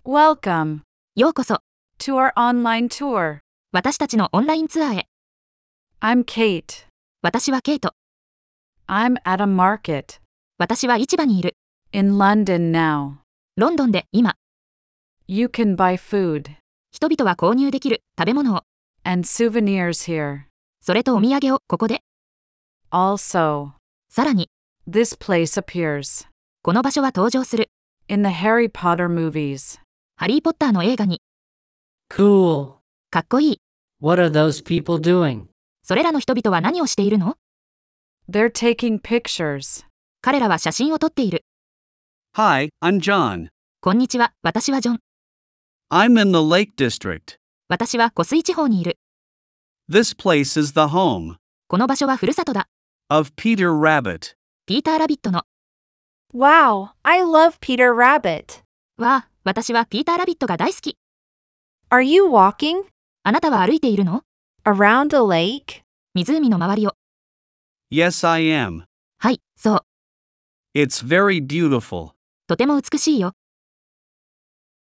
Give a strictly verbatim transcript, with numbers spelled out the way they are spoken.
Welcome ようこそ、 to our online tour. 私たちのオンラインツアーへ。 I'm Kate. 私はケイト。 I'm at a market 私は市場にいる。 in London now. ロンドンで今、 You can buy food 人々は購入できる食べ物を、 and souvenirs here. それとお土産をここで。 Also, さらに、 this place appears この場所は登場する。 in the Harry Potter movies. ハリー・ポッターの映画に。 Cool. かっこいい。 What are those people doing? それらの人々は何をしているの？ They're taking pictures. 彼らは写真を撮っている。 Hi, I'm John. こんにちは、私はジョン。 I'm in the Lake District. 私は湖水地方にいる。 This place is the home この場所はふるさとだ。 of Peter Rabbit. ピーター・ラビットの。 Wow, I love Peter Rabbit. わあ、私はピーター・ラビットが大好き。 Are you walking あなたは歩いているの？ around a lake? 湖の周りを。 Yes, I am. はい、そう。 It's very beautiful. とても美しいよ。